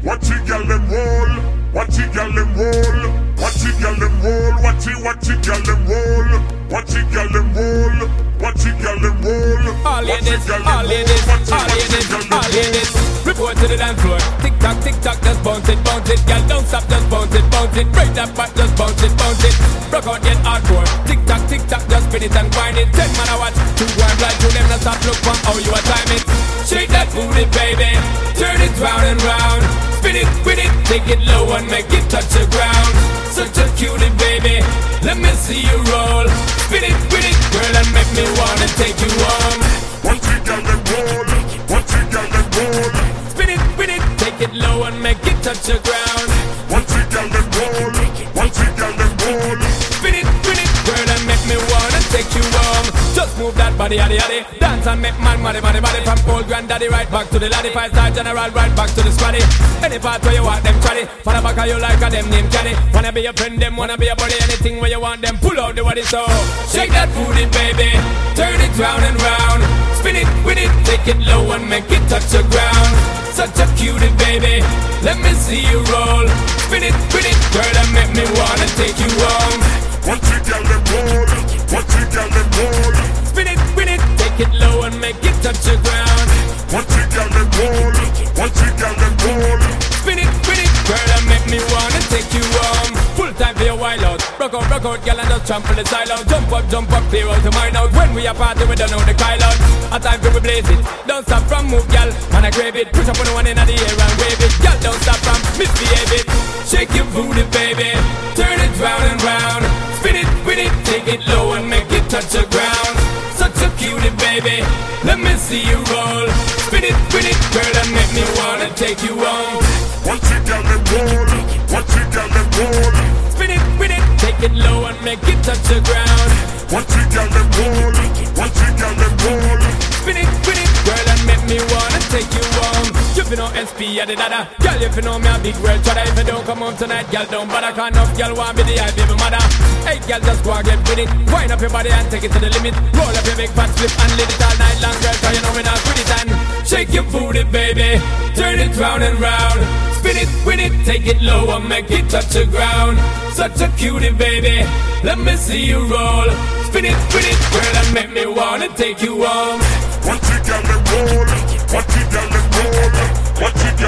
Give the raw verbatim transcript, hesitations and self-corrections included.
watch it, girl them roll. Watch it, girl them roll. Watch it, girl them roll. Watch it, watch it, girl them roll. Watch it, girl them roll. Watch it, girl them roll. All ladies, all ladies, all ladies, all ladies. Report to the dance floor. Tick tock, tick tock, just bounce it, bounce it. Girl, don't stop, just bounce it, bounce it. Break that back, just bounce it, bounce it. Rock out, get hardcore. Tick tock, tick tock, just spin it and grind it. Ten man a watch, two one blind, two them not stop. Look for how you a time it. Shake that booty, baby. Turn it round and round. Spin it, with it, take it low and make it touch the ground. Such a cutie, baby. Let me see you roll. Spin it, with it, girl, and make me wanna take you home. Watch it, girl them roll. Watch it, girl them roll. Spin it, with it, take it low and make it touch the ground. Watch it, girl them roll. Watch it, girl them roll. Spin it, spin it, girl, and make me wanna take you home. Just move that body, yaddy, yaddy. Dance and make man, money, money, money. From old granddaddy right back to the laddie. Five star general right back to the squaddy. Any part where you want them chatty. For the back of you like a them name caddy. Wanna be a friend, them wanna be a buddy. Anything where you want them, pull out the body. So shake that booty, baby. Turn it round and round. Spin it, with it, take it low and make it touch the ground. Such a cutie, baby. Let me see you roll. Spin it, with it, girl, and make me wanna take you home. Watch it, girl them roll. Watch it, girl them roll. Spin it, spin it, take it low and make it touch the ground. Watch it, girl them roll. Watch it, girl them roll. Spin it, spin it, girl, and make me wanna take you home. Full time for your wild out. Rock out, rock out, girl, and just trample the style out. Jump up, jump up, clear out the mind out. When we are party, we don't know the Kyle out. A time for we blaze it. Don't stop from move, girl, and I crave it. Push up on the one in the air and wave it. Girl, don't stop from misbehave it. Shake your booty, baby. Turn it round and round. Spin it, spin it, take it low and make it touch the ground. Such a cutie, baby. Let me see you roll. Spin it, spin it, girl, and make me wanna take you home. Watch it, girl them roll. Watch it, girl them roll. Spin it, spin it, take it low and make it touch the ground. Watch it, girl them roll. Watch it, girl them roll. Spin it, spin it, girl, and make me wanna take you home. You fi know S P ya the dada. Girl, you fi know me a big world tradder. If you don't come home tonight, girl, don't bother. Cause enough girl want be the eye baby mother. Hey, girl, just go and get with it. Wind up your body and take it to the limit. Roll up your big fat slip and let it all night long, girl. Cause you know we not quit it and shake your booty, baby. Turn it round and round. Spin it, spin it, take it low and make it touch the ground. Such a cutie, baby. Let me see you roll. Spin it, spin it, girl, and make me wanna take you home. Watch it, girl them roll. Watch it, girl them roll. Watch it,